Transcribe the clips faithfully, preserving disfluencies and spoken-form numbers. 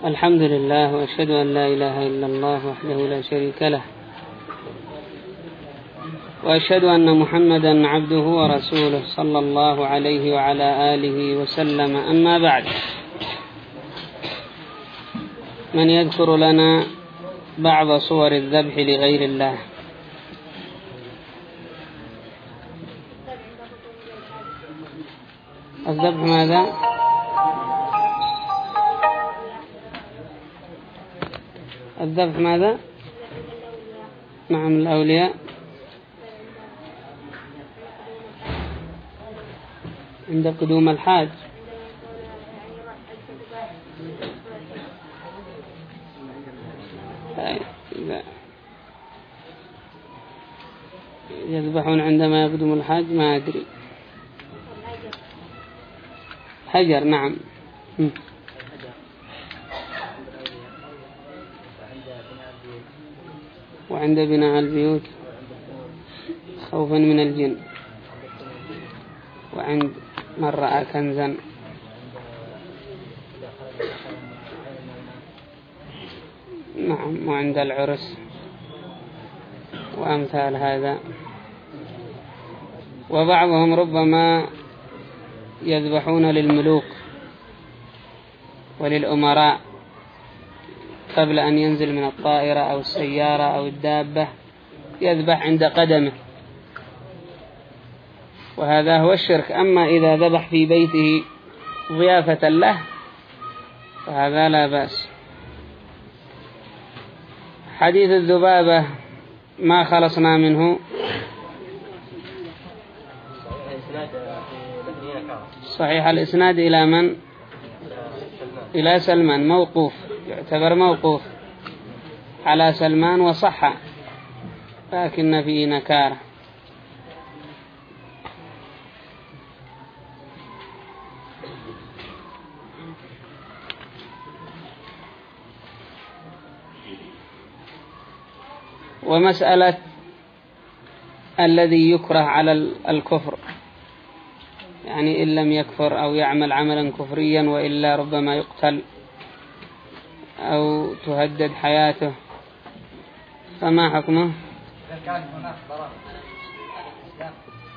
الحمد لله وأشهد أن لا إله إلا الله وحده لا شريك له، وأشهد أن محمدا عبده ورسوله صلى الله عليه وعلى آله وسلم. أما بعد، من يذكر لنا بعض صور الذبح لغير الله؟ الذبح ماذا؟ الذبح ماذا؟ نعم، الأولياء عند قدوم الحاج. يذبحون عندما يقدم الحاج، ما أدري. حجر، نعم. وعند بناء البيوت خوفا من الجن، وعند من رأى كنزا، نعم، وعند العرس وأمثال هذا. وبعضهم ربما يذبحون للملوك وللأمراء قبل أن ينزل من الطائرة أو السيارة أو الدابة، يذبح عند قدمه، وهذا هو الشرك. أما إذا ذبح في بيته ضيافة له فهذا لا بأس. حديث الذبابة ما خلصنا منه. صحيح الإسناد إلى من؟ إلى سلمان، موقوف، يعتبر موقوف على سلمان وصح، لكن فيه نكارة. ومسألة الذي يكره على الكفر، يعني إن لم يكفر أو يعمل عملا كفريا وإلا ربما يقتل أو تهدد حياته، فما حكمه؟ إذا كان هناك ضرر الإسلام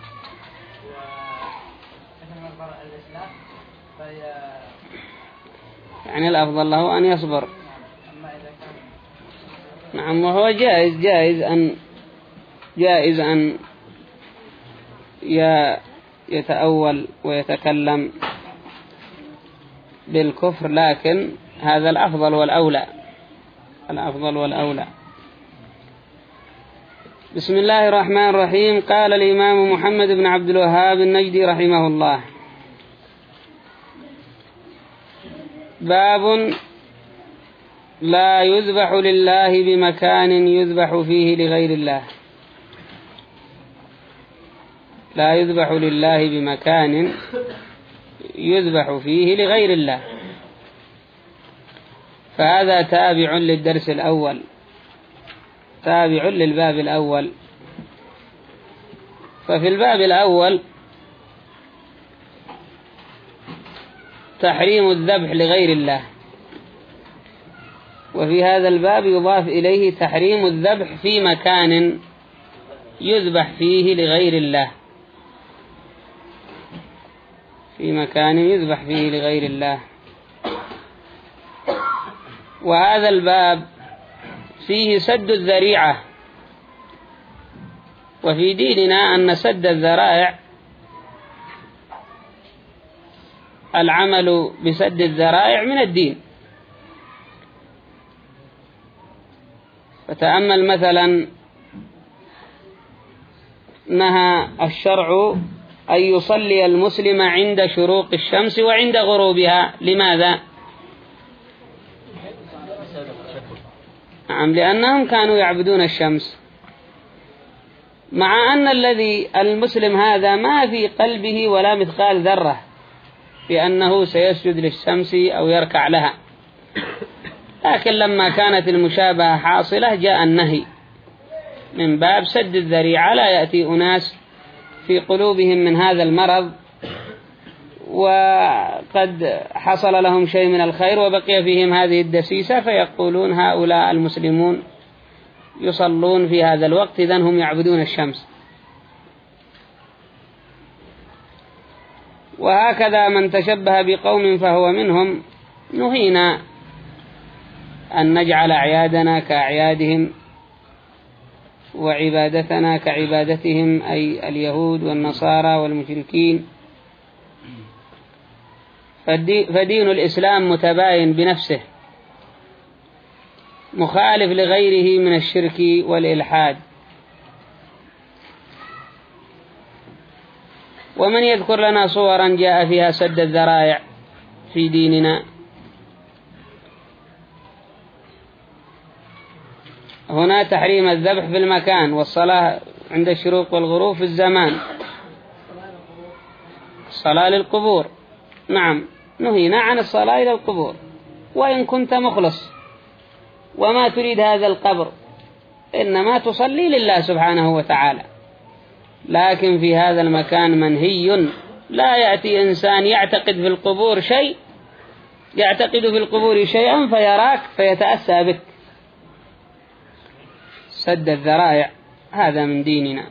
وإنما ضرر الإسلام فهي يعني الأفضل له أن يصبر. أما إذا كان نعم، وهو جائز جائز أن جائز أن يتأول ويتكلم بالكفر، لكن هذا الأفضل والأولى، الأفضل والأولى. بسم الله الرحمن الرحيم. قال الإمام محمد بن عبد الوهاب النجدي رحمه الله: باب لا يذبح لله بمكان يذبح فيه لغير الله. لا يذبح لله بمكان يذبح فيه لغير الله. فهذا تابع للدرس الأول، تابع للباب الأول. ففي الباب الأول تحريم الذبح لغير الله، وفي هذا الباب يضاف إليه تحريم الذبح في مكان يذبح فيه لغير الله، في مكان يذبح فيه لغير الله. وهذا الباب فيه سد الذريعة، وفي ديننا أن سد الذرائع، العمل بسد الذرائع من الدين. فتأمل مثلا، نهى الشرع أن يصلي المسلم عند شروق الشمس وعند غروبها. لماذا؟ نعم، لأنهم كانوا يعبدون الشمس، مع أن الذي المسلم هذا ما في قلبه ولا مثقال ذرة بأنه سيسجد للشمس أو يركع لها، لكن لما كانت المشابهة حاصلة جاء النهي من باب سد الذريعة. لا يأتي أناس في قلوبهم من هذا المرض وقد حصل لهم شيء من الخير وبقي فيهم هذه الدسيسة، فيقولون هؤلاء المسلمون يصلون في هذا الوقت إذن هم يعبدون الشمس. وهكذا من تشبه بقوم فهو منهم. نهينا أن نجعل أعيادنا كأعيادهم وعبادتنا كعبادتهم، أي اليهود والنصارى والمشركين. فدين الإسلام متباين بنفسه، مخالف لغيره من الشرك والإلحاد. ومن يذكر لنا صورا جاء فيها سد الذرائع في ديننا؟ هنا تحريم الذبح في المكان، والصلاة عند الشروق والغروب في الزمان، الصلاة للقبور. نعم، نهينا عن الصلاة إلى القبور، وإن كنت مخلص وما تريد هذا القبر، إنما تصلي لله سبحانه وتعالى. لكن في هذا المكان منهي، لا يأتي إنسان يعتقد في القبور شيء يعتقد في القبور شيئا فيراك فيتأسى بك. سد الذرائع هذا من ديننا.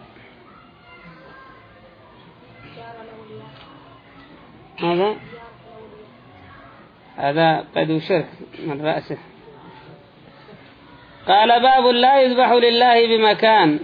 هذا هذا قد شرك من رأسه. قال: باب لا يذبح لله بمكان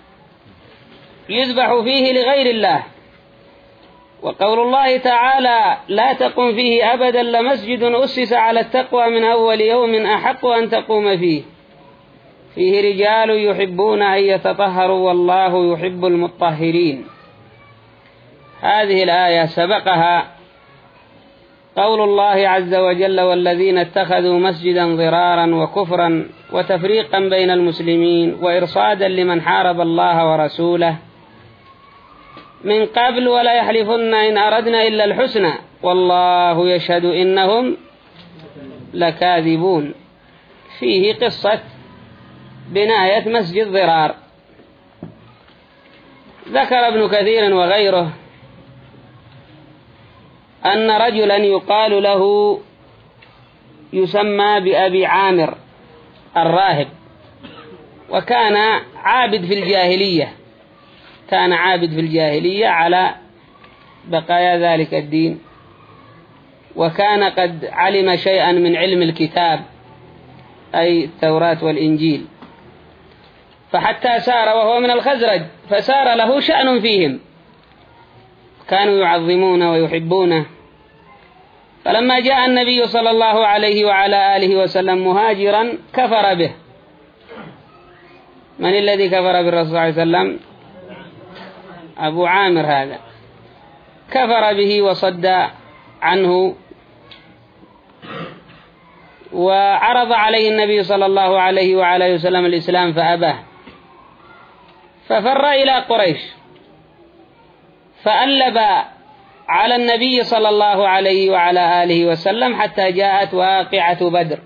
يذبح فيه لغير الله. وقول الله تعالى: لا تقم فيه أبدا لمسجد أسس على التقوى من أول يوم أحق أن تقوم فيه فيه رجال يحبون أن يتطهروا والله يحب المطهرين. هذه الآية سبقها قول الله عز وجل: والذين اتخذوا مسجدا ضرارا وكفرا وتفريقا بين المسلمين وإرصادا لمن حارب الله ورسوله من قبل ولا يحلفن إن أردنا إلا الحسنى والله يشهد إنهم لكاذبون. فيه قصة بناية مسجد ضرار. ذكر ابن كثير وغيره أن رجلا يقال له يسمى بأبي عامر الراهب، وكان عابد في الجاهلية كان عابد في الجاهلية على بقايا ذلك الدين، وكان قد علم شيئا من علم الكتاب أي التوراة والإنجيل، فحتى سار وهو من الخزرج فسار له شأن فيهم، كانوا يعظمونه ويحبونه. فلما جاء النبي صلى الله عليه وعلى آله وسلم مهاجرا كفر به. من الذي كفر بالرسول صلى الله عليه وسلم؟ أبو عامر هذا كفر به وصد عنه، وعرض عليه النبي صلى الله عليه وعلى آله وسلم الإسلام فأباه، ففر إلى قريش فألب على النبي صلى الله عليه وعلى آله وسلم حتى جاءت واقعة بدر،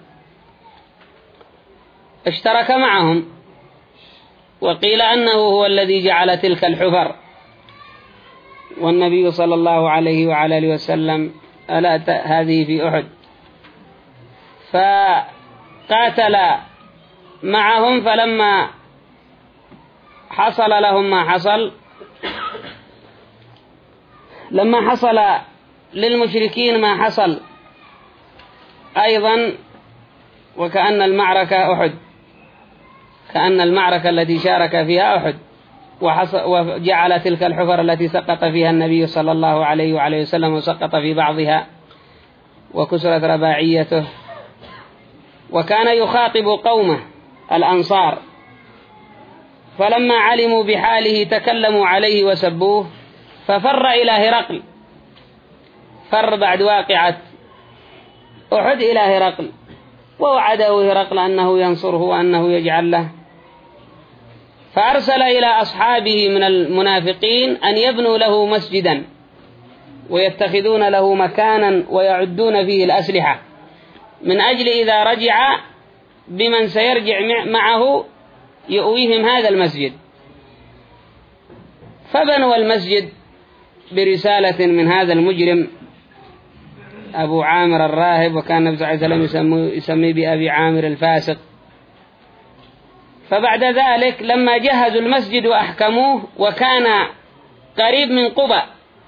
اشترك معهم، وقيل أنه هو الذي جعل تلك الحفر، والنبي صلى الله عليه وعلى آله وسلم ألا هذه في أحد، فقاتل معهم. فلما حصل لهم ما حصل لما حصل للمشركين ما حصل أيضا، وكأن المعركة أحد كأن المعركة التي شارك فيها أحد، وجعل تلك الحفر التي سقط فيها النبي صلى الله عليه وعليه وسلم وسقط في بعضها وكسرت رباعيته. وكان يخاطب قومه الأنصار، فلما علموا بحاله تكلموا عليه وسبوه، ففر إلى هرقل، فر بعد واقعة أحد إلى هرقل، ووعده هرقل أنه ينصره وأنه يجعل له. فأرسل إلى أصحابه من المنافقين أن يبنوا له مسجدا ويتخذون له مكانا ويعدون فيه الأسلحة من أجل إذا رجع بمن سيرجع معه يؤويهم هذا المسجد. فبنوا المسجد برسالة من هذا المجرم أبو عامر الراهب، وكان النبي صلى الله عليه وسلم يسميه بأبي عامر الفاسق. فبعد ذلك لما جهزوا المسجد وأحكموه وكان قريب من قباء،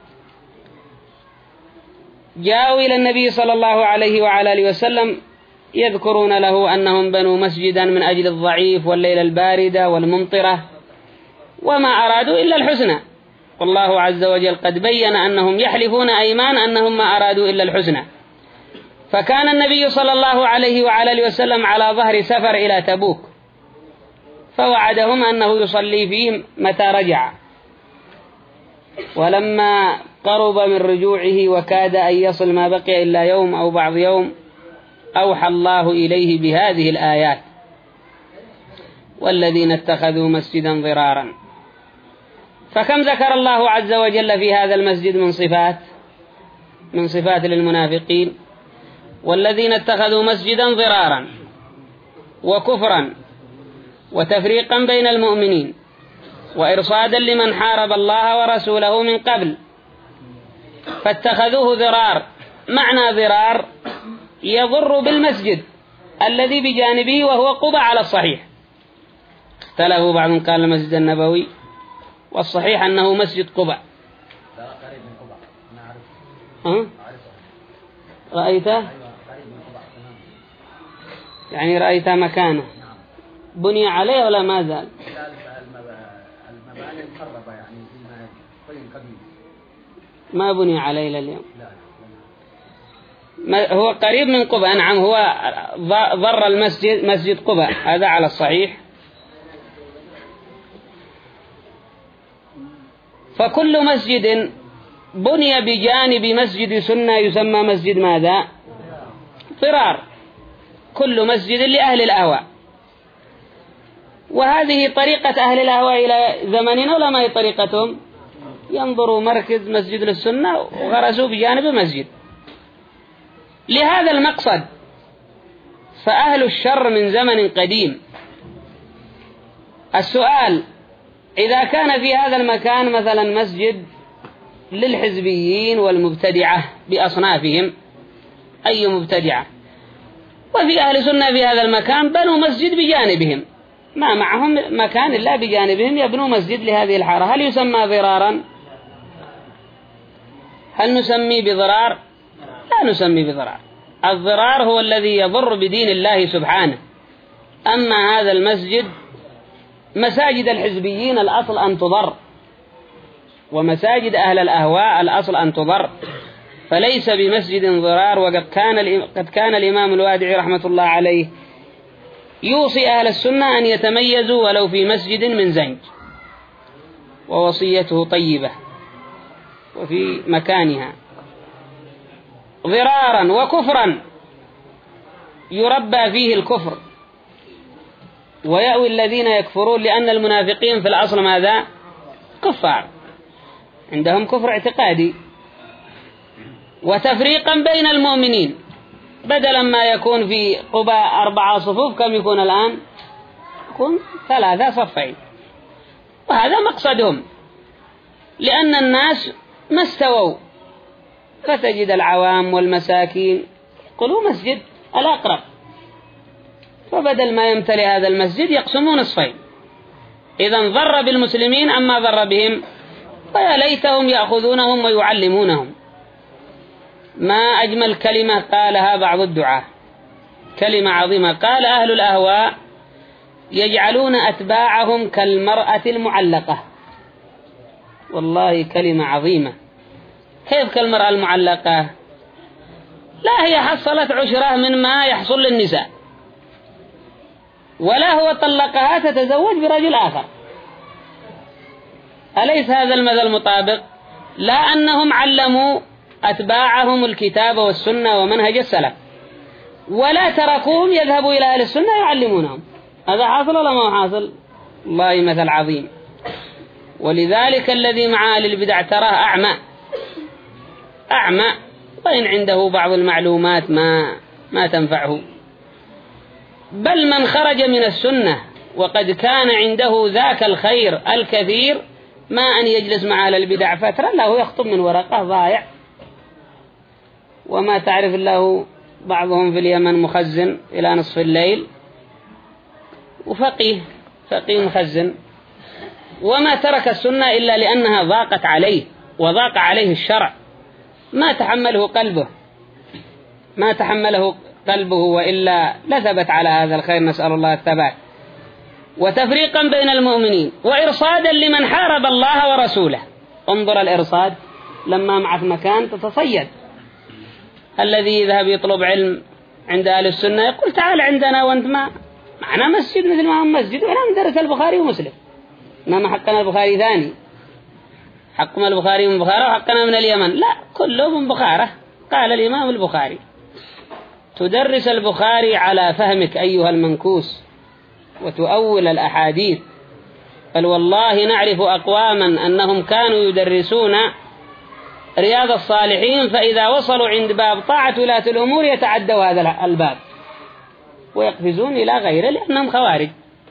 جاءوا إلى النبي صلى الله عليه وعلى آله وسلم يذكرون له أنهم بنوا مسجدا من أجل الضعيف والليلة الباردة والممطرة، وما أرادوا إلا الحسنى، والله عز وجل قد بين أنهم يحلفون أيمان أنهم ما أرادوا إلا الحسنى. فكان النبي صلى الله عليه وعلى آله وسلم على ظهر سفر إلى تبوك، فوعدهم أنه يصلي فيه متى رجع. ولما قرب من رجوعه وكاد أن يصل ما بقي إلا يوم أو بعض يوم، أوحى الله إليه بهذه الآيات: والذين اتخذوا مسجدا ضرارا. فكم ذكر الله عز وجل في هذا المسجد من صفات من صفات للمنافقين: والذين اتخذوا مسجدا ضرارا وكفرا وتفريقا بين المؤمنين وإرصادا لمن حارب الله ورسوله من قبل. فاتخذوه ضرار، معنى ضرار يضر بالمسجد الذي بجانبه وهو قباء على الصحيح. اختلفوا، بعضهم قال المسجد النبوي، والصحيح أنه مسجد قباء. أه؟ رأيته؟ يعني رأيت مكانه بني عليه ولا ما زال؟ المباني المخربة يعني فيما طين قديم ما بني عليه لليوم. هو قريب من قباء، نعم، هو ضر المسجد مسجد قباء، هذا على الصحيح. فكل مسجد بني بجانب مسجد سنة يسمى مسجد ماذا؟ ضرار. كل مسجد لأهل الأهواء، وهذه طريقة أهل الأهواء إلى زمننا، ولا ما هي طريقتهم؟ ينظروا مركز مسجد للسنة وغرسوا بجانب مسجد لهذا المقصد. فأهل الشر من زمن قديم. السؤال: إذا كان في هذا المكان مثلا مسجد للحزبيين والمبتدعة بأصنافهم، أي مبتدعة، وفي أهل سنة في هذا المكان بنوا مسجد بجانبهم، ما معهم مكان إلا بجانبهم يبنوا مسجد لهذه الحارة، هل يسمى ضرارا؟ هل نسميه بضرار؟ لا نسميه بضرار. الضرار هو الذي يضر بدين الله سبحانه. أما هذا المسجد، مساجد الحزبيين الأصل أن تضر، ومساجد أهل الأهواء الأصل أن تضر، فليس بمسجد ضرار. وقد كان قد كان الإمام الوادعي رحمة الله عليه يوصي أهل السنة أن يتميزوا ولو في مسجد من زنج، ووصيته طيبة وفي مكانها. ضرارا وكفرا يربى فيه الكفر ويأوي الذين يكفرون، لأن المنافقين في الأصل ماذا؟ كفار، عندهم كفر اعتقادي. وتفريقا بين المؤمنين، بدلا ما يكون في قباء أربعة صفوف كم يكون الآن؟ يكون ثلاثة صفين، وهذا مقصدهم، لأن الناس ما استووا، فتجد العوام والمساكين يقولوا مسجد الأقرب، فبدل ما يمتلئ هذا المسجد يقسمون نصفين. إذن ضر بالمسلمين أما ضر بهم، ويا ليتهم يأخذونهم ويعلمونهم. ما أجمل كلمة قالها بعض الدعاة، كلمة عظيمة، قال: أهل الأهواء يجعلون أتباعهم كالمرأة المعلقة. والله كلمة عظيمة. كيف كالمرأة المعلقة؟ لا هي حصلت عشرة من ما يحصل للنساء، ولا هو طلقها تتزوج برجل آخر. أليس هذا المثل مطابق؟ لا أنهم علموا أتباعهم الكتاب والسنة ومنهج السلف، ولا تركوهم يذهبوا إلى أهل السنة يعلمونهم. هذا حاصل ولا ما حاصل؟ والله مثل عظيم. ولذلك الذي مع أهل البدع تراه أعمى أعمى، وإن عنده بعض المعلومات ما ما تنفعه. بل من خرج من السنة وقد كان عنده ذاك الخير الكثير، ما أن يجلس مع أهل البدع فترة له يخطب من ورقة ضايع. وما تعرف الله بعضهم في اليمن مخزن إلى نصف الليل، وفقيه فقيه مخزن، وما ترك السنة إلا لأنها ضاقت عليه وضاق عليه الشرع، ما تحمله قلبه ما تحمله قلبه وإلا لثبت على هذا الخير، نسأل الله الثبات. وتفريقا بين المؤمنين وإرصادا لمن حارب الله ورسوله. انظر الإرصاد، لما معك مكان تتصيد. الذي يذهب يطلب علم عند أهل السنة يقول تعال عندنا وانت ما معنا مسجد مثل ما هم مسجد، وإحنا ندرس البخاري ومسلم، إنما حقنا البخاري ثاني، حقنا البخاري من بخارى وحقنا من اليمن، لا كله من بخارى. قال الإمام البخاري تدرس البخاري على فهمك أيها المنكوس وتؤول الأحاديث. بل والله نعرف أقواما أنهم كانوا يدرسون رياض الصالحين، فإذا وصلوا عند باب طاعة ولاة الأمور يتعدوا هذا الباب ويقفزون إلى غيره لأنهم خوارج.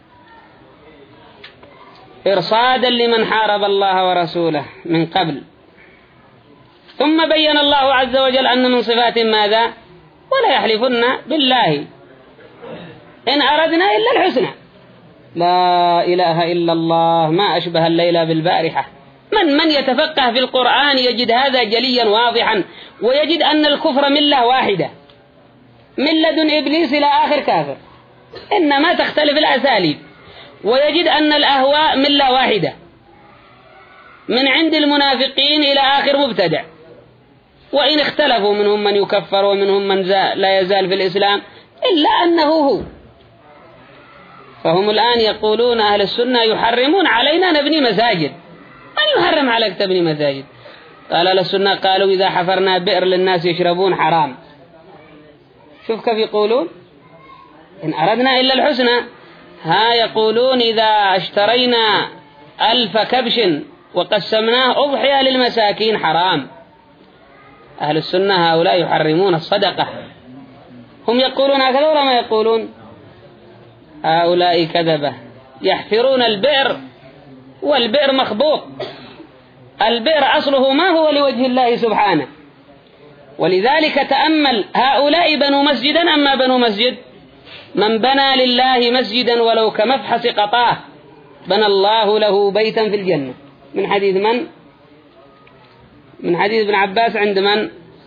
إرصادا لمن حارب الله ورسوله من قبل. ثم بين الله عز وجل أن من صفات ماذا؟ ولا يحلفن بالله إن أردنا إلا الحسنى. لا إله إلا الله، ما أشبه الليلة بالبارحة. من من يتفقه في القرآن يجد هذا جليا واضحا، ويجد أن الكفر ملة واحدة من لدن إبليس إلى آخر كافر، إنما تختلف الأساليب. ويجد أن الأهواء ملة واحدة من عند المنافقين إلى آخر مبتدع، وإن اختلفوا منهم من يكفر ومنهم من لا يزال في الإسلام إلا أنه هو. فهم الآن يقولون أهل السنة يحرمون علينا نبني مساجد. من يحرم عليك تبني مساجد؟ قال أهل السنة قالوا إذا حفرنا بئر للناس يشربون حرام. شوف كيف يقولون إن أردنا إلا الحسنى. ها يقولون إذا اشترينا ألف كبش وقسمناه أضحية للمساكين حرام. أهل السنة هؤلاء يحرمون الصدقة. هم يقولون هكذا ولا ما يقولون؟ هؤلاء كذبة يحفرون البئر والبئر مخبوط. البئر أصله ما هو لوجه الله سبحانه. ولذلك تأمل هؤلاء بنوا مسجدا أما بنوا مسجد؟ من بنى لله مسجدا ولو كمفحص قطاه بنى الله له بيتا في الجنة. من حديث من؟ من حديث ابن عباس عند من؟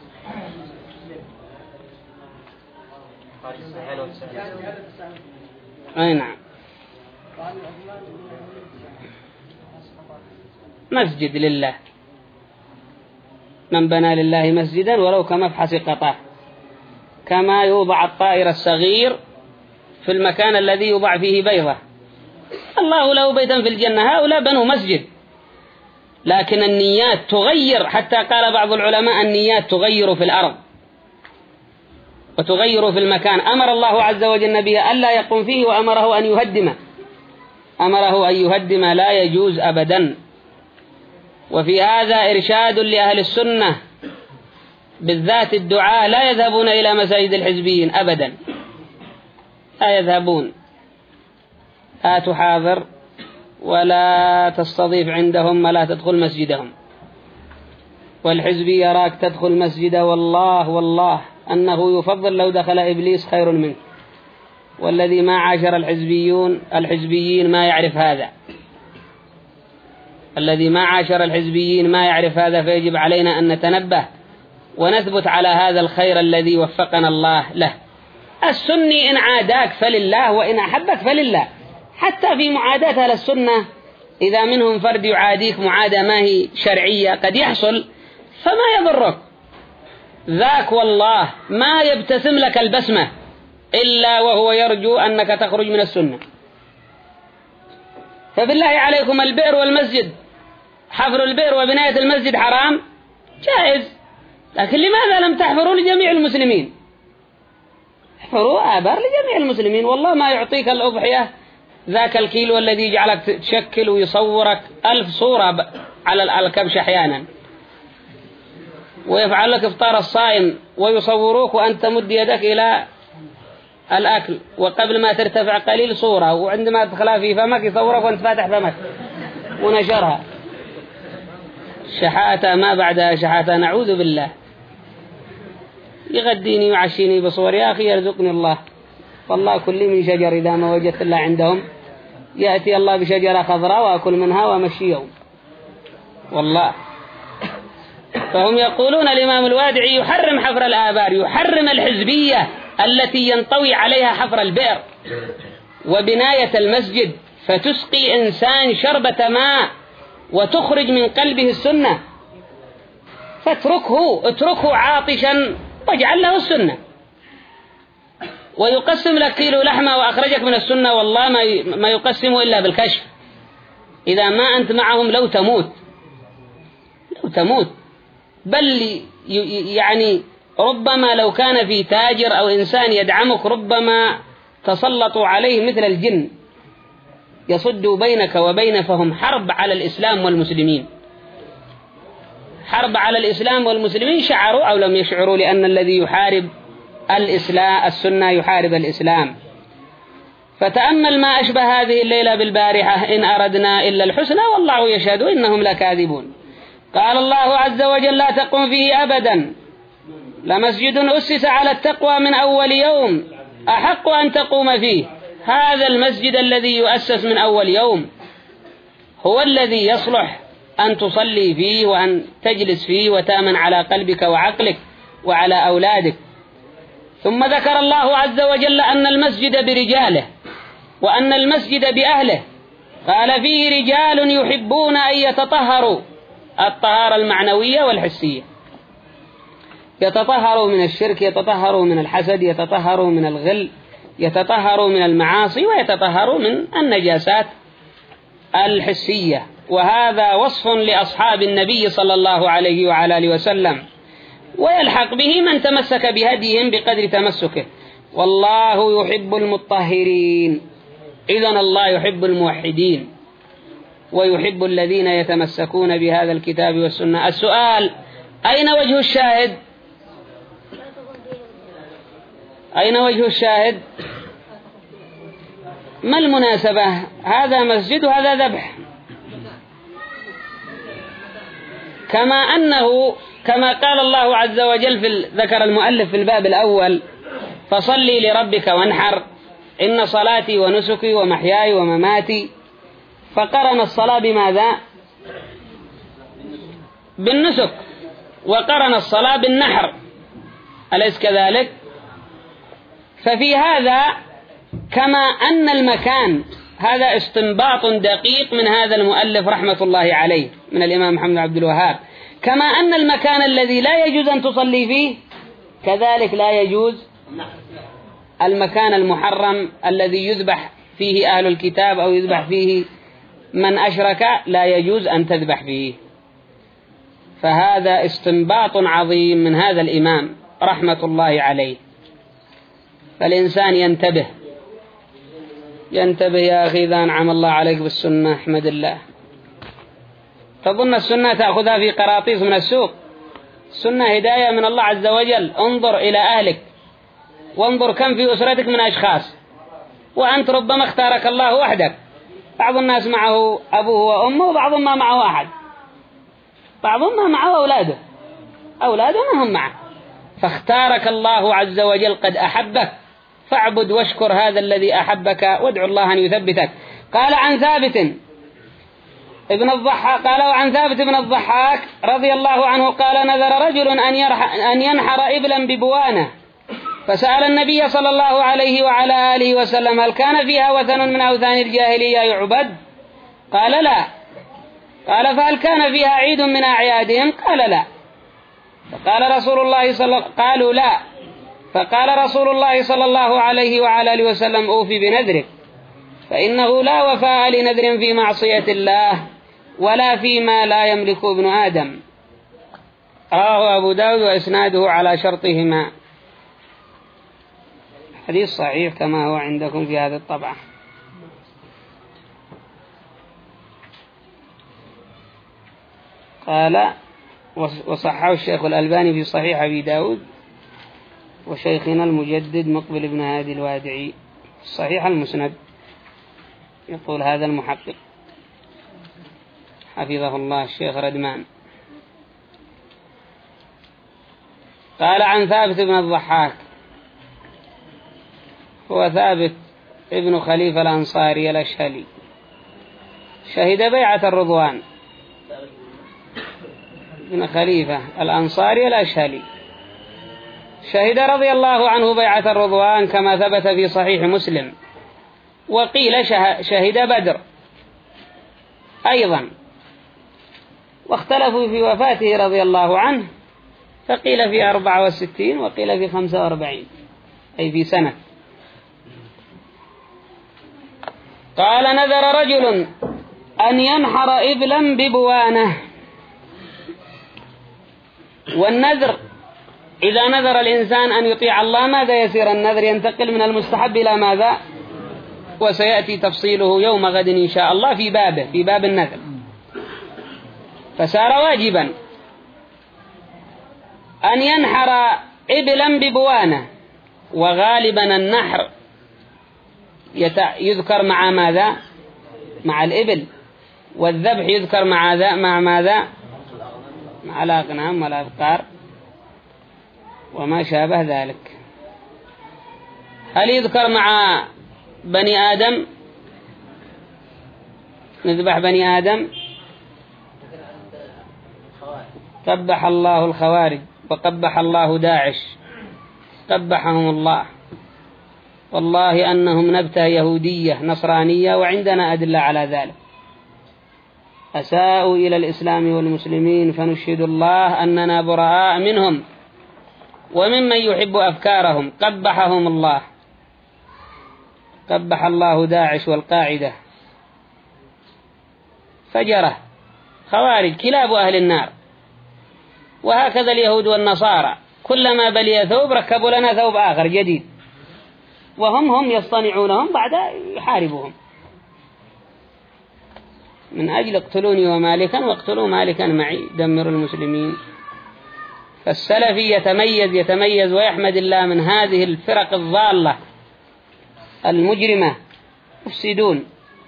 أي نعم. مسجد لله، من بنى لله مسجدا ولو كمفحص قطاه، كما يوضع الطائر الصغير في المكان الذي يوضع فيه بيضة. الله له بيتا في الجنة. هؤلاء بنوا مسجد، لكن النيات تغير. حتى قال بعض العلماء النيات تغير في الأرض وتغير في المكان. أمر الله عز وجل النبي ألا يقوم فيه وأمره أن يهدمه، أمره أن يهدم، لا يجوز أبدا. وفي هذا إرشاد لأهل السنة بالذات الدعاء لا يذهبون إلى مساجد الحزبيين أبدا، لا يذهبون. لا تحاضر ولا تستضيف عندهم ولا تدخل مسجدهم. والحزبي يراك تدخل مسجده، والله والله أنه يفضل لو دخل إبليس خير منه. والذي ما عاشر الحزبيون الحزبيين ما يعرف هذا، الذي ما عاشر الحزبيين ما يعرف هذا. فيجب علينا أن نتنبه ونثبت على هذا الخير الذي وفقنا الله له. السني إن عاداك فلله وإن أحبك فلله. حتى في معاداة السنة إذا منهم فرد يعاديك معادة ما هي شرعية قد يحصل، فما يضرك ذاك. والله ما يبتسم لك البسمة إلا وهو يرجو أنك تخرج من السنة. فبالله عليكم البئر والمسجد، حفر البئر وبناية المسجد حرام جائز، لكن لماذا لم تحفروا لجميع المسلمين؟ احفروا آبار لجميع المسلمين. والله ما يعطيك الأضحية ذاك الكيلو الذي يجعلك تشكل ويصورك ألف صورة على الكبش أحيانا، ويفعل لك إفطار الصائم ويصوروك وأنت مد يدك إلى الأكل، وقبل ما ترتفع قليل صورة، وعندما تدخلها في فمك يصورك وأنت فاتح فمك ونشرها. شحاتة ما بعدها شحاتة، نعوذ بالله. يغديني ويعشيني بصور، يا أخي يرزقني الله، والله كل من شجر إذا ما وجدت الله عندهم يأتي الله بشجرة خضراء وأكل منها وأمشي يوم والله. فهم يقولون الإمام الوادعي يحرم حفر الآبار، يحرم الحزبية التي ينطوي عليها حفر البئر وبناية المسجد فتسقي إنسان شربة ماء وتخرج من قلبه السنة، فاتركه اتركه عاطشا واجعل له السنة. ويقسم لك كيلو لحمة وأخرجك من السنة، والله ما ما يقسمه إلا بالكشف. إذا ما أنت معهم لو تموت لو تموت بل يعني ربما لو كان في تاجر أو إنسان يدعمك ربما تسلطوا عليه مثل الجن يصدوا بينك وبين، فهم حرب على الإسلام والمسلمين، حرب على الإسلام والمسلمين، شعروا أو لم يشعروا، لأن الذي يحارب الإسلام السنة يحارب الإسلام. فتأمل ما أشبه هذه الليلة بالبارحة، إن أردنا إلا الحسنى والله يشهد إنهم لكاذبون. قال الله عز وجل لا تقم فيه أبدا لمسجد أسس على التقوى من أول يوم أحق أن تقوم فيه. هذا المسجد الذي يؤسس من أول يوم هو الذي يصلح أن تصلي فيه وأن تجلس فيه وتأمن على قلبك وعقلك وعلى أولادك. ثم ذكر الله عز وجل أن المسجد برجاله وأن المسجد بأهله، قال فيه رجال يحبون أن يتطهروا، الطهارة المعنوية والحسية، يتطهروا من الشرك، يتطهروا من الحسد، يتطهروا من الغل، يتطهروا من المعاصي، ويتطهروا من النجاسات الحسية. وهذا وصف لأصحاب النبي صلى الله عليه وعلى آله وسلم، ويلحق به من تمسك بهديهم بقدر تمسكه. والله يحب المطهرين، إذن الله يحب الموحدين ويحب الذين يتمسكون بهذا الكتاب والسنة. السؤال: أين وجه الشاهد؟ أين وجه الشاهد؟ ما المناسبة؟ هذا مسجد وهذا ذبح، كما أنه كما قال الله عز وجل في ذكر المؤلف في الباب الأول: فصلي لربك وانحر إن صلاتي ونسكي ومحياي ومماتي. فقرن الصلاة بماذا؟ بالنسك، وقرن الصلاة بالنحر، أليس كذلك؟ ففي هذا كما أن المكان، هذا استنباط دقيق من هذا المؤلف رحمة الله عليه من الإمام محمد عبد الوهاب، كما أن المكان الذي لا يجوز أن تصلي فيه كذلك لا يجوز المكان المحرم الذي يذبح فيه أهل الكتاب أو يذبح فيه من أشرك، لا يجوز أن تذبح فيه. فهذا استنباط عظيم من هذا الإمام رحمة الله عليه. فالإنسان ينتبه ينتبه يا أخي، إذا أنعم الله عليك بالسنة احمد الله. تظن السنة تأخذها في قراطيس من السوق؟ السنة هداية من الله عز وجل. انظر إلى أهلك وانظر كم في أسرتك من أشخاص، وأنت ربما اختارك الله وحدك. بعض الناس معه أبوه وأمه، وبعضهم ما معه أحد، بعضهم ما معه أولاده، أولاده ما هم معه، فاختارك الله عز وجل، قد أحبك، فاعبد واشكر هذا الذي أحبك وادعو الله أن يثبتك. قال عن ثابت ابن الضحاك قال وعن ثابت بن الضحاك رضي الله عنه قال: نذر رجل أن, أن ينحر إبلا ببوانة، فسأل النبي صلى الله عليه وعلى آله وسلم: هل كان فيها وثن من أوثان الجاهلية يعبد؟ قال: لا. قال: فهل كان فيها عيد من أعيادهم؟ قال: لا. فقال رسول الله صلى قالوا: لا. فقال رسول الله صلى الله عليه وعلى آله وسلم: أوفي بنذرك، فإنه لا وفاء لنذر في معصية الله ولا فيما لا يملك ابن آدم. رواه أبو داود وإسناده على شرطهما. حديث صحيح كما هو عندكم في هذه الطبعة. قال وصححه الشيخ الألباني في صحيح أبي داود، وشيخنا المجدد مقبل بن هادي الوادعي صحيح المسند. يقول هذا المحقق حفظه الله الشيخ ردمان: قال عن ثابت بن الضحاك، هو ثابت ابن خليفة الأنصاري الأشهلي، شهد بيعة الرضوان، ابن خليفة الأنصاري الأشهلي شهد رضي الله عنه بيعة الرضوان كما ثبت في صحيح مسلم. وقيل شهد بدر أيضا، واختلفوا في وفاته رضي الله عنه، فقيل في أربعة وستين وقيل في خمسة وأربعين، أي في سنة. قال نذر رجل أن ينحر إبلا ببوانه. والنذر إذا نذر الإنسان أن يطيع الله ماذا يصير النذر؟ ينتقل من المستحب إلى ماذا؟ وسيأتي تفصيله يوم غد إن شاء الله في بابه، في باب النذر، فصار واجبا أن ينحر إبلا ببوانه. وغالبا النحر يذكر مع ماذا؟ مع الإبل، والذبح يذكر مع ذا مع ماذا؟ مع الأغنام والأبقار وما شابه ذلك. هل يذكر مع بني آدم؟ نذبح بني آدم؟ قبح الله الخوارج وقبح الله داعش، قبحهم الله، والله أنهم نبتة يهودية نصرانية وعندنا أدلة على ذلك. أساءوا إلى الإسلام والمسلمين فنشهد الله أننا براء منهم وممن يحب أفكارهم، قبحهم الله، قبح الله داعش والقاعدة، فجرة خوارج كلاب أهل النار. وهكذا اليهود والنصارى، كلما بلي ثوب ركبوا لنا ثوب آخر جديد، وهم هم يصطنعونهم بعد يحاربهم من أجل اقتلوني ومالكا واقتلوا مالكا معي دمروا المسلمين. فالسلفي يتميز يتميز ويحمد الله من هذه الفرق الضالة المجرمة مفسدون.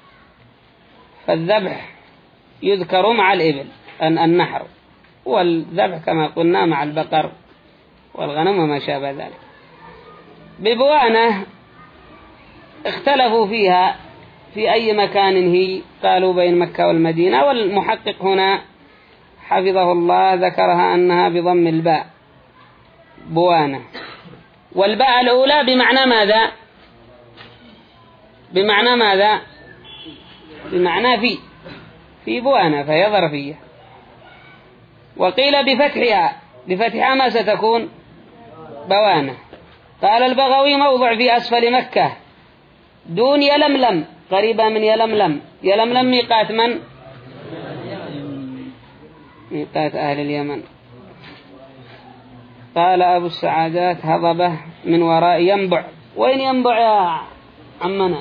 فالذبح يذكر مع الإبل أن النحر، والذبح كما قلنا مع البقر والغنم وما شابه ذلك. ببوانة اختلفوا فيها في أي مكان هي، قالوا بين مكة والمدينة، والمحقق هنا حفظه الله ذكرها أنها بضم الباء بوانة، والباء الأولى بمعنى ماذا؟ بمعنى ماذا؟ بمعنى في في بوانة، فهي ظرفية. وقيل بفتحها، بفتحها ما ستكون؟ بوانة. قال البغوي موضع في أسفل مكة دون يلملم، قريبة من يلملم. يلملم ميقات من؟ ميقات أهل اليمن. قال أبو السعادات هضبة من وراء ينبع. وين ينبع يا عمنا؟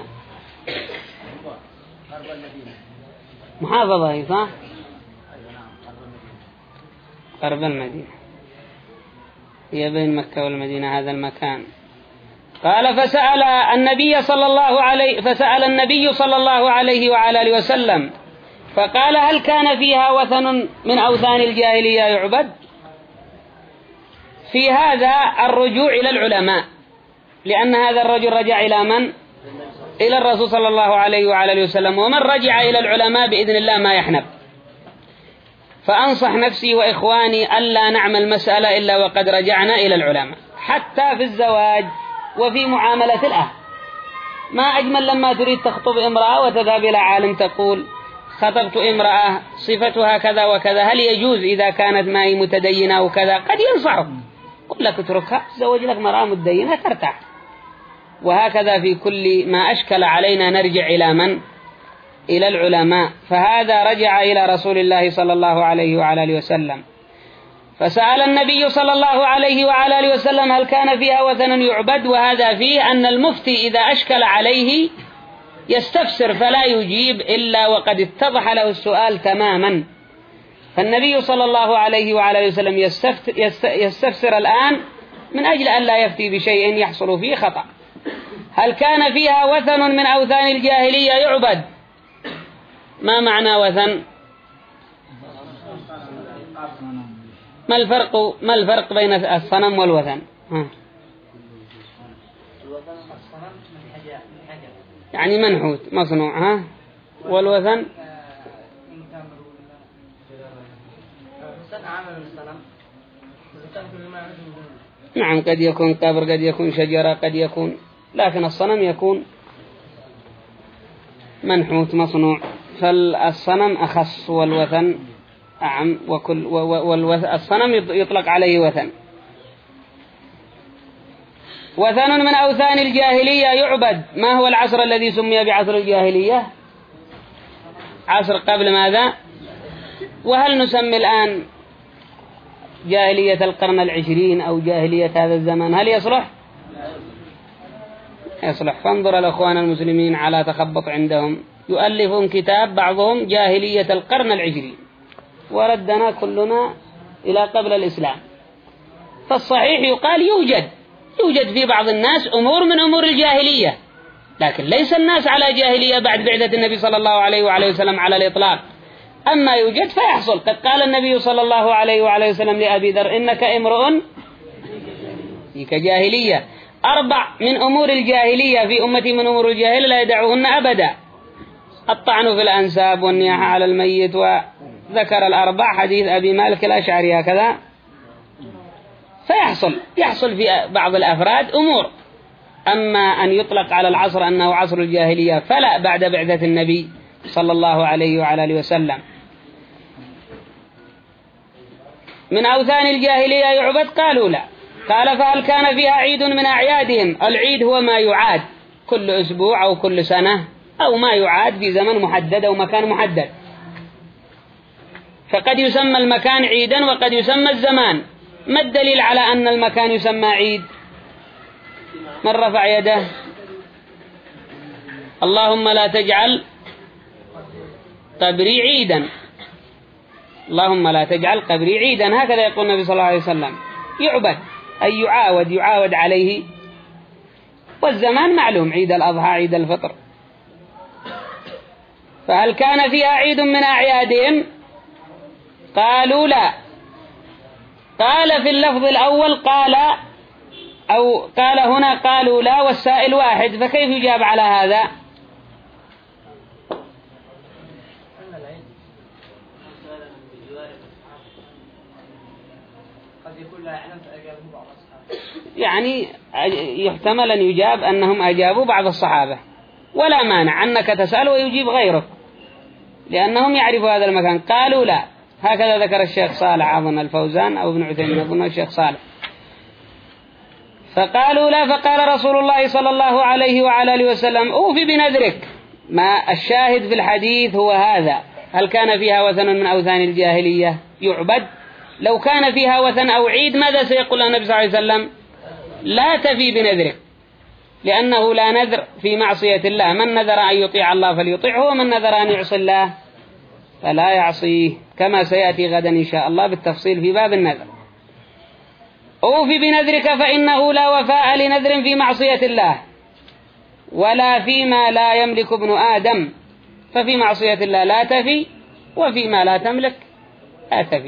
محافظة هي صح؟ قرب المدينة، هي بين مكة والمدينة هذا المكان. قال فسأل النبي صلى الله عليه فسأل النبي صلى الله عليه وعلى آله وسلم فقال هل كان فيها وثن من أوثان الجاهلية يعبد؟ في هذا الرجوع إلى العلماء، لأن هذا الرجل رجع إلى من؟ إلى الرسول صلى الله عليه وعلى آله وسلم، ومن رجع إلى العلماء بإذن الله ما يحنب. فأنصح نفسي وإخواني ألا نعمل مسألة إلا وقد رجعنا إلى العلماء، حتى في الزواج وفي معاملة الأهل. ما أجمل لما تريد تخطب امرأة وتذهب إلى عالم تقول خطبت امرأة صفتها كذا وكذا، هل يجوز إذا كانت معي متدينة وكذا؟ قد ينصحك، قل لك اتركها، زوج لك مرأة متدينة ترتاح. وهكذا في كل ما أشكل علينا نرجع إلى من؟ إلى العلماء. فهذا رجع إلى رسول الله صلى الله عليه وعلى آله وسلم، فسأل النبي صلى الله عليه وعلى آله وسلم هل كان فيها وثن يعبد. وهذا فيه أن المفتي إذا أشكل عليه يستفسر فلا يجيب إلا وقد اتضح له السؤال تماما. فالنبي صلى الله عليه وعلى آله وسلم يستفسر الآن من أجل أن لا يفتي بشيء يحصل فيه خطأ. هل كان فيها وثن من أوثان الجاهلية يعبد؟ ما معنى وثن؟ ما الفرق ما الفرق بين الصنم والوثن؟ ها. يعني منحوت مصنوع، ها، والوثن نعم قد يكون قبر، قد يكون شجرة، قد يكون، لكن الصنم يكون منحوت مصنوع. فالصنم أخص والوثن أعم، وكل والصنم يطلق عليه وثن. وثن من أوثان الجاهلية يعبد. ما هو العصر الذي سمي بعصر الجاهلية؟ عصر قبل ماذا؟ وهل نسمي الآن جاهلية القرن العشرين أو جاهلية هذا الزمان؟ هل يصلح؟ يصلح. فانظر الأخوان المسلمين على تخبط عندهم، يؤلفون كتاب بعضهم جاهلية القرن العشرين، وردنا كلنا إلى قبل الإسلام. فالصحيح يقال يوجد يوجد في بعض الناس أمور من أمور الجاهلية، لكن ليس الناس على جاهلية بعد بعثة النبي صلى الله عليه وعليه وسلم على الإطلاق. أما يوجد فيحصل. قد قال النبي صلى الله عليه وعليه وسلم لأبي ذر: إنك امرؤ فيك جاهلية. أربع من أمور الجاهلية في أمتي من أمور الجاهلية لا يدعوهن أبدا: الطعن في الأنساب والنياحة على الميت، وذكر الأربع حديث أبي مالك الأشعري هكذا. فيحصل يحصل في بعض الأفراد أمور. أما أن يطلق على العصر أنه عصر الجاهلية فلا، بعد بعثة النبي صلى الله عليه وعلى آله وسلم. من أوثان الجاهلية يعبد؟ قالوا لا. قال: فهل كان فيها عيد من أعيادهم؟ العيد هو ما يعاد كل أسبوع أو كل سنة، أو ما يعاد في زمن محدد أو مكان محدد. فقد يسمى المكان عيدا وقد يسمى الزمان. ما الدليل على أن المكان يسمى عيد؟ من رفع يده؟ اللهم لا تجعل قبري عيدا، اللهم لا تجعل قبري عيدا، هكذا يقول النبي صلى الله عليه وسلم. يعبد أي يعاود يعاود عليه. والزمان معلوم: عيد الأضحى، عيد الفطر. فهل كان فيها عيد من أعيادهم؟ قالوا لا. قال في اللفظ الأول قال أو قال هنا قالوا لا، والسائل واحد، فكيف يجاب على هذا؟ يعني يحتمل أن يجاب أنهم أجابوا بعض الصحابة، ولا مانع أنك تسأل ويجيب غيرك، لأنهم يعرفوا هذا المكان. قالوا لا، هكذا ذكر الشيخ صالح أظن الفوزان أو ابن عثيمين أظن الشيخ صالح. فقالوا لا، فقال رسول الله صلى الله عليه وعلى آله وسلم: أوفي بنذرك. ما الشاهد في الحديث هو هذا: هل كان فيها وثن من أوثان الجاهلية يعبد؟ لو كان فيها وثن أو عيد ماذا سيقول النبي صلى الله عليه وسلم؟ لا تفي بنذرك، لأنه لا نذر في معصية الله. من نذر أن يطيع الله فليطيعه، ومن نذر أن يعصي الله فلا يعصيه، كما سيأتي غدا إن شاء الله بالتفصيل في باب النذر. أوفي بنذرك فإنه لا وفاء لنذر في معصية الله ولا فيما لا يملك ابن آدم. ففي معصية الله لا تفي، وفيما لا تملك لا تفي.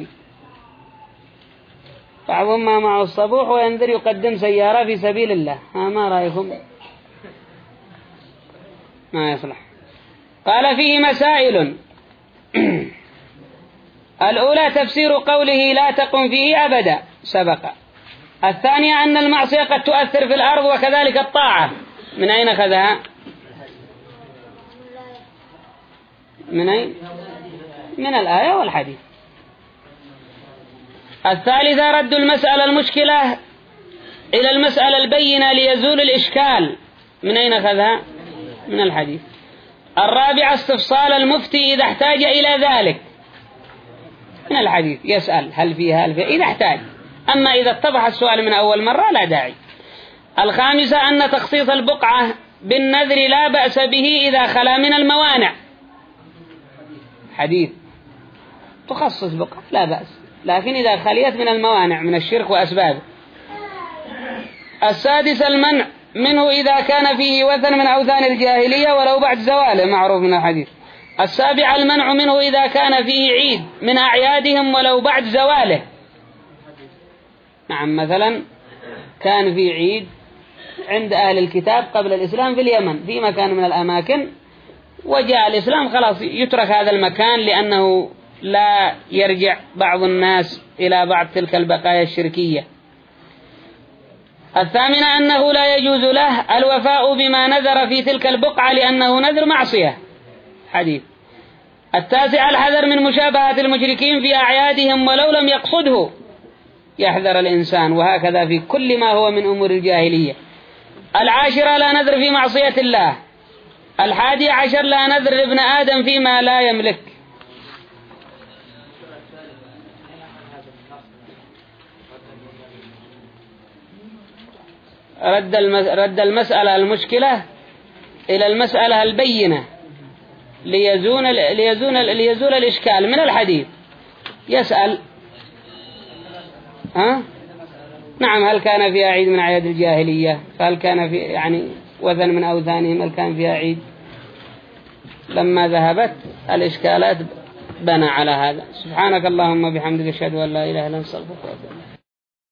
بعضهم ما معه الصبوح وينذر يقدم سيارة في سبيل الله. ها، ما رأيكم؟ ما يصلح. قال: فيه مسائل. الأولى تفسير قوله لا تقم فيه أبدا، سبق. الثانية أن المعصية قد تؤثر في الأرض وكذلك الطاعة. من أين أخذها؟ من أين؟ من الآية والحديث. الثالثة رد المسألة المشكلة إلى المسألة البينة ليزول الإشكال. من أين أخذها؟ من الحديث. الرابعة استفصال المفتي إذا احتاج إلى ذلك. من الحديث يسأل هل فيها هل فيها إذا احتاج، أما إذا اتضح السؤال من أول مرة لا داعي. الخامسة أن تخصيص البقعة بالنذر لا بأس به إذا خلا من الموانع. حديث تخصص بقعة لا بأس، لكن إذا خليت من الموانع من الشرك وأسبابه. السادس المنع منه إذا كان فيه وثن من أوثان الجاهلية ولو بعد زواله، معروف من الحديث. السابع المنع منه إذا كان فيه عيد من أعيادهم ولو بعد زواله. نعم، مثلا كان في عيد عند أهل الكتاب قبل الإسلام في اليمن في مكان من الأماكن، وجاء الإسلام خلاص يترك هذا المكان لأنه لا يرجع بعض الناس إلى بعض تلك البقايا الشركية. الثامنة أنه لا يجوز له الوفاء بما نذر في تلك البقعة لأنه نذر معصية، حديث. التاسع الحذر من مشابهة المشركين في أعيادهم ولو لم يقصده، يحذر الإنسان، وهكذا في كل ما هو من أمور الجاهلية. العاشرة لا نذر في معصية الله. الحادي عشر لا نذر لابن آدم فيما لا يملك. رد رد المسألة المشكلة إلى المسألة البينة ليزول ليزول ليزول الإشكال من الحديث. يسأل ها؟ نعم، هل كان فيها عيد من أعياد الجاهلية؟ هل كان في يعني وثن من أوثانهم؟ هل كان فيها عيد؟ لما ذهبت الإشكالات بنى على هذا. سبحانك اللهم بحمدك أشهد أن لا إله إلا أنت أستغفرك وأتوب إليك.